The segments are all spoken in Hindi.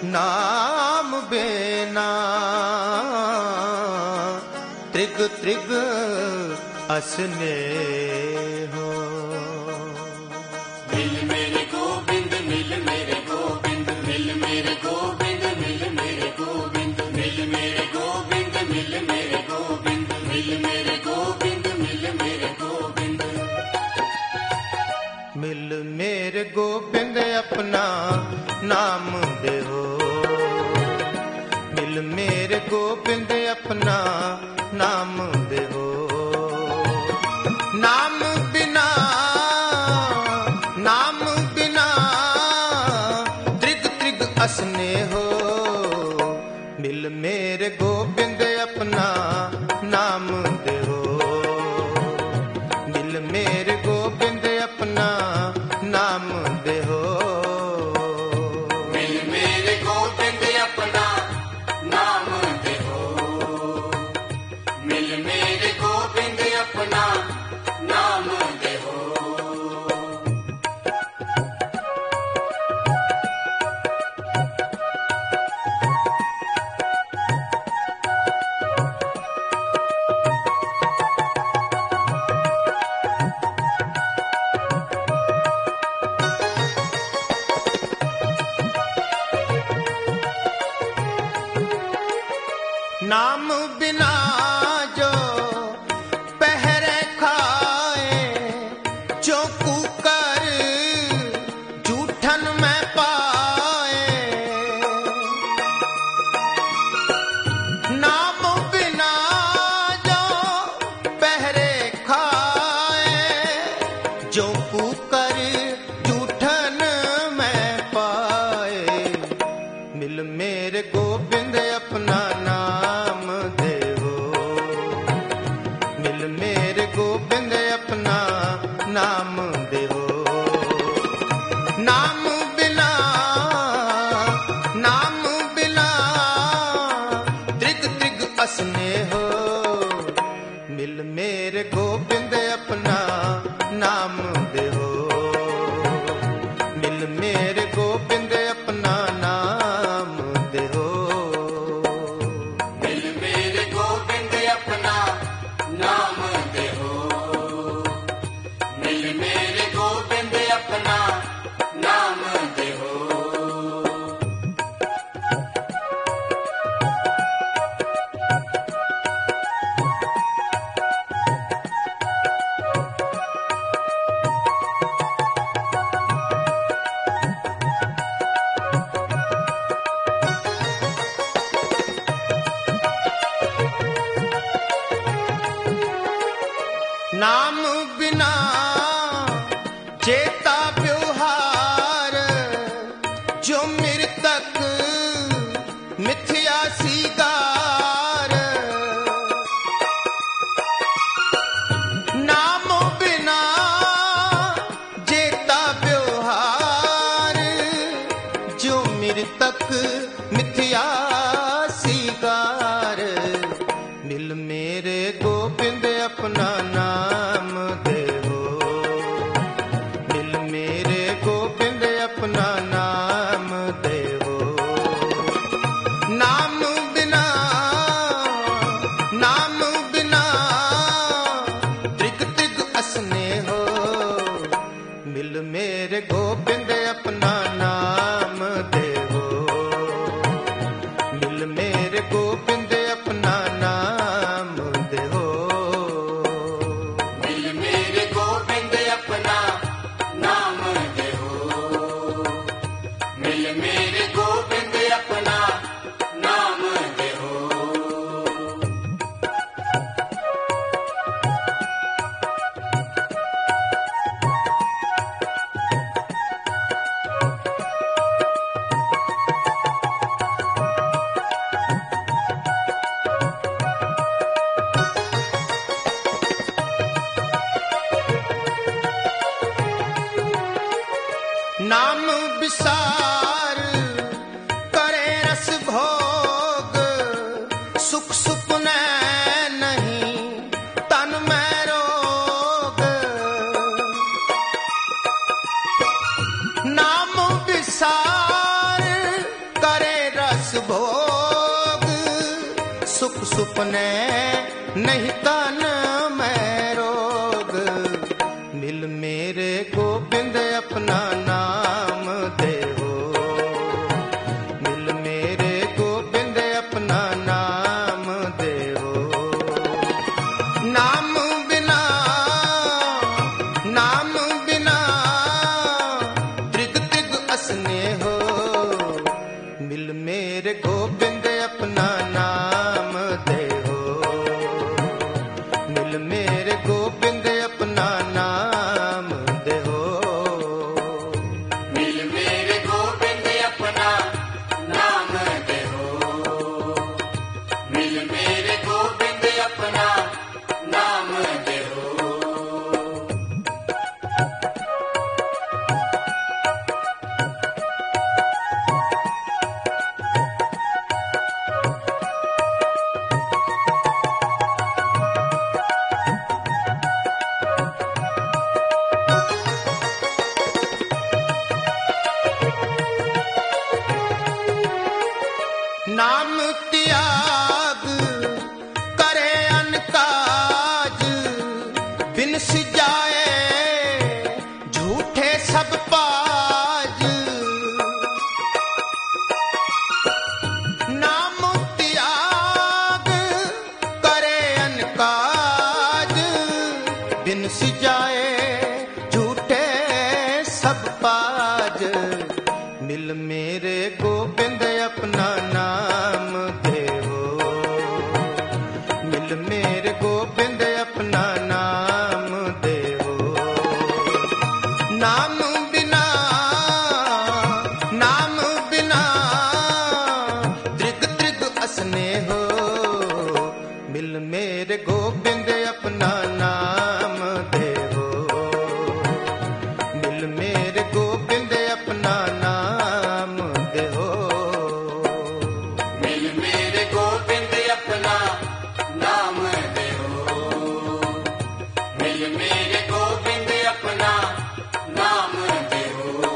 नाम बेना त्रिग त्रिग असने हो। मिल मेरे गोविंद मिल मेरे गोविंद मिल मेरे गोविंद मिल मेरे गोविंद मिल मेरे गोविंद मिल मेरे गोविंद मिल मेरे गोविंद मिल मेरे गोविंद। मिल मेरे गोविंद अपना नाम दे हो। मिल मेरे गोविंद अपना नाम दे हो। नाम बिना त्रिग त्रिग असने हो। मिल मेरे गोविंद अपना नाम दे हो। मिल मेरे गोविंद अपना नाम दे हो। मिल मेरे गोविंद अपना नाम दे हो। मिल मेरे गोविंद अपना नाम दे हो। नाम बिना जो पहरे खाए, चौकू कर जूठन में पाए। नाम बिना जो पहरे खाए, चौकू कर जूठन में पाए। मिल मेरे गोविंद अपना नाम दे हो। मिल मेरे गोविंद अपना नाम दे हो। नाम बिना त्रिग त्रिग असने हो। मिल मेरे गोविंद अपना नाम दे हो। मिल मेरे गोविंद अपना नाम दे हो। मिल मेरे गोविंद अपना नाम दे हो। मिल मेरे गोविंद अपना नाम दे हो। नाम बिना चेता व्यवहार, जो मृतक मिथ्या सीगार। नाम बिना चेता व्यवहार, जो मृतक मिथ्या सीगार। मिल मेरे गोविंद अपना नाम दे हो। मिल मेरे गोविंद अपना नाम दे हो। नाम बिना त्रिग त्रिग असने हो। मिल मेरे गोविंद अपना नाम दे हो। मिल मेरे गोविंद अपना नाम दे हो। मिल मेरे गोविंद अपना नाम दे हो। मिल मेरे गोविंद अपना नाम दे हो। नाम विसार करे रस भोग, सुख सुपने नहीं तन में रोग। नाम विसार करे सुख सुपने नहीं तन में रोग। मिल मेरे गोबिंद अपना नाम दे हो, मिल मेरे गोबिंद अपना नाम दे हो। नाम बिना त्रिग त्रिग असने हो। मिल मेरे गोबिंद अपना नाम दे हो, मिल मेरे गोबिंद अपना नाम दे हो। मिल मेरे गोबिंद अपना नाम दे हो, मिल मेरे गोबिंद अपना नाम दे हो। नाम त्याग करे अनकाज, बिन सिजाए झूठे सब पाज। नाम त्याग करे अनकाज, बिन सिजाए झूठे सब पाज। मिल मेरे गोबिंद अपना नाम दे हो, मिल मेरे गोबिंद अपना नाम दे हो। नाम बिना त्रिग त्रिग असने हो। मिल मेरे गोबिंद अपना नाम दे हो, मिल मेरे गोबिंद अपना नाम दे हो। मिल मेरे गोबिंद अपना नाम दे हो, मिल मेरे गोबिंद अपना नाम दे हो।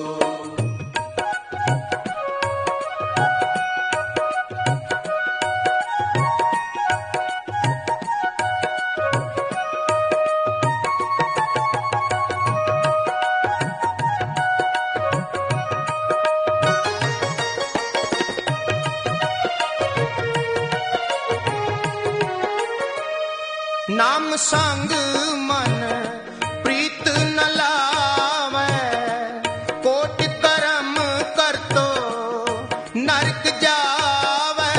नाम संग मन प्रीत न लावे, कोटि कर्म कर तो नरक जावे।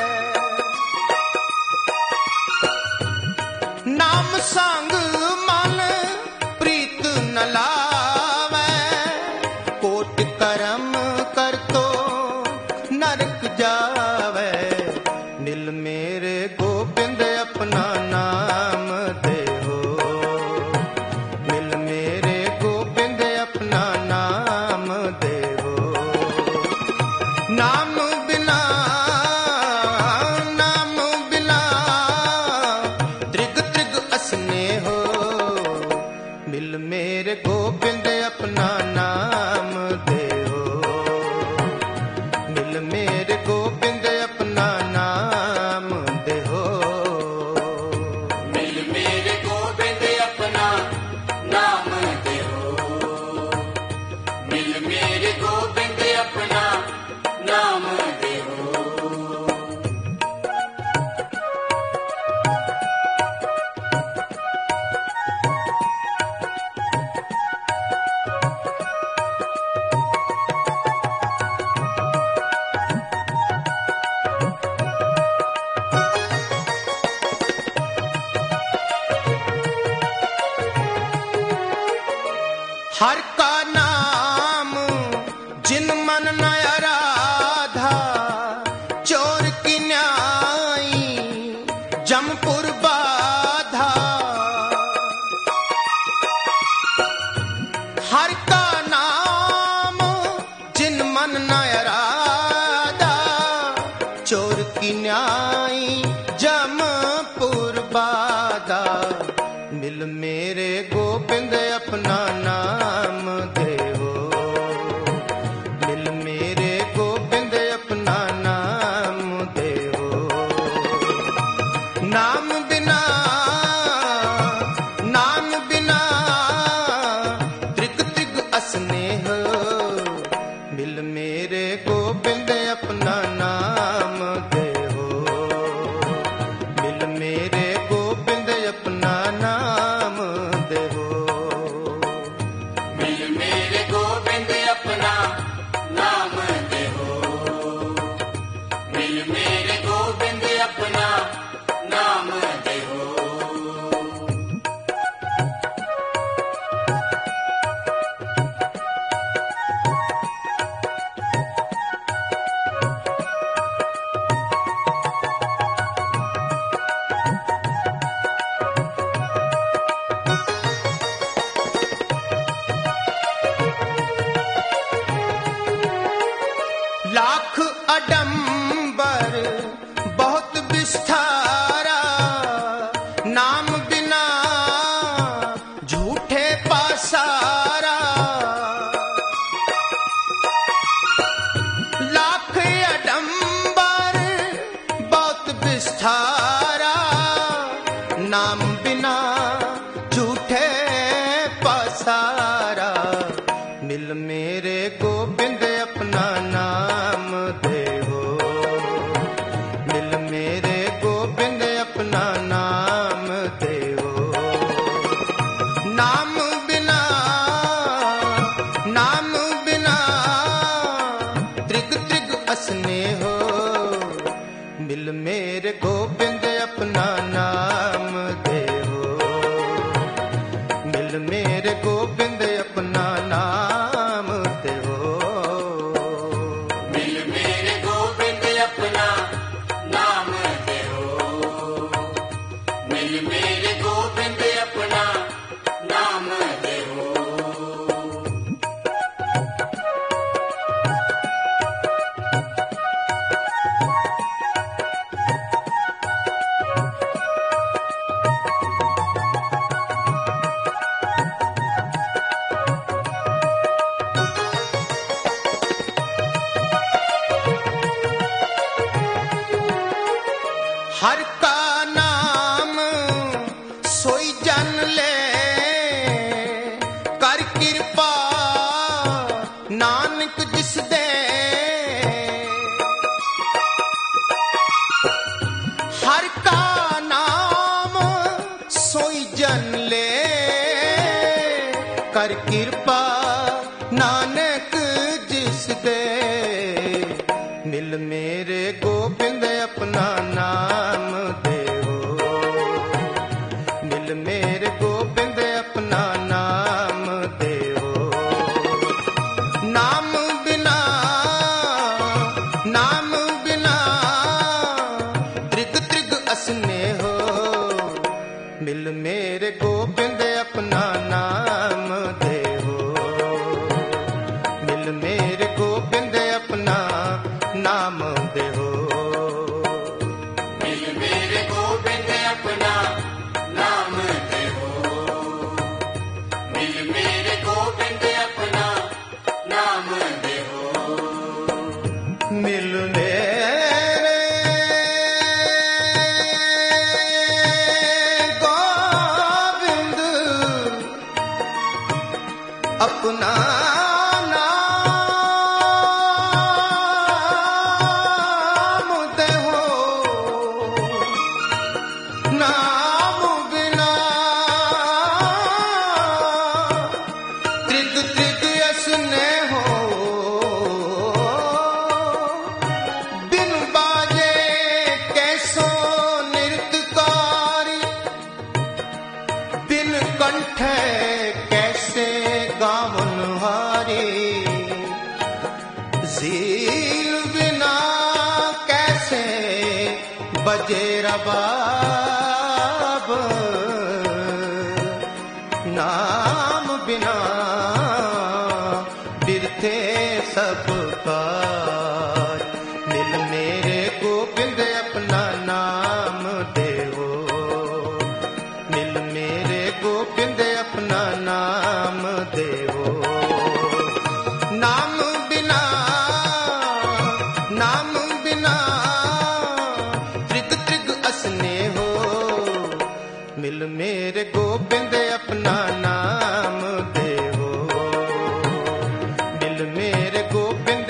नाम संग मन प्रीत न लावे, कोटि कर्म कर तो नरक जावे। मिल मेरे गोबिंद अपना नाम दे हो, मिल मेरे गोबिंद अपना नाम दे हो। नाम बिना त्रिग त्रिग असने हो। मिल मेरे गोबिंद अपना नाम दे हो, मिल मेरे गोबिंद अपना नाम दे हो। मिल मेरे गोबिंद अपना नाम दे हो, मिल मेरे गोबिंद अपना नाम दे हो। हर का नाम जिन मन न आराधा, चोर की न्यायी जमपुर बाधा। हर का नाम जिन मन न आराधा, चोर की न्यायी जमपुर बाधा। मिल मेरे गोबिंद अपना नाम दे हो, मिल मेरे गोबिंद अपना नाम दे हो। मिल मेरे गोविंद अपना नाम देहो, मिल मेरे गोविंद अपना नाम देहो। लाख अडंबर बहुत विस्तारा, नाम बिना झूठे पासारा। लाख अडंबर बहुत विस्तारा, नाम बिना झूठे पासारा। मिल मेरे गोविंद अपना नाम देहो, मिल मेरे गोविंद अपना नाम देहो। नाम बिना त्रिग त्रिग असने हो, मिल मेरे गोविंद अपना नाम देहो, मिल मेरे गोविंद अपना नाम देहो। मिल मेरे गोविंद अपना नाम देहो, मिल मेरे गोविंद अपना नाम देहो। हर का नाम सोई जन ले, कर कृपा नानक जिस दे। हर का नाम सोई जन ले, कर कृपा नानक जिस दे। मिल मेरे गोविंद अपना नाम देहो, मिल मेरे गोविंद अपना नाम देहो। नाम बिना त्रिग त्रिग असने हो, मिल मेरे गोविंद अपना नाम देहो, मिल मेरे गोविंद अपना नाम देहो। मिल मेरे गोविंद अपना नाम देहो, मिल मेरे गोविंद अपना नाम देहो। मिल मेरे गोविंद अपना नाम देहो। नाम बिना त्रिग त्रिग असने हो, बिन बाजे कैसो नृत्यकारी, बिन कंठे कैसे गावन हारी। झील बिना कैसे बजे रबाब, नाम बिना बिरथे सब कार। मिल मेरे गोविंद अपना नाम देहो, मिल मेरे गोविंद अपना नाम देहो। नाम बिना त्रिग त्रिग असने हो, मिल मेरे गोविंद अपना नाम देहो, मिल मेरे गोविंद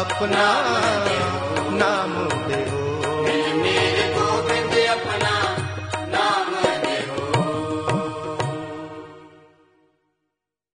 अपना नाम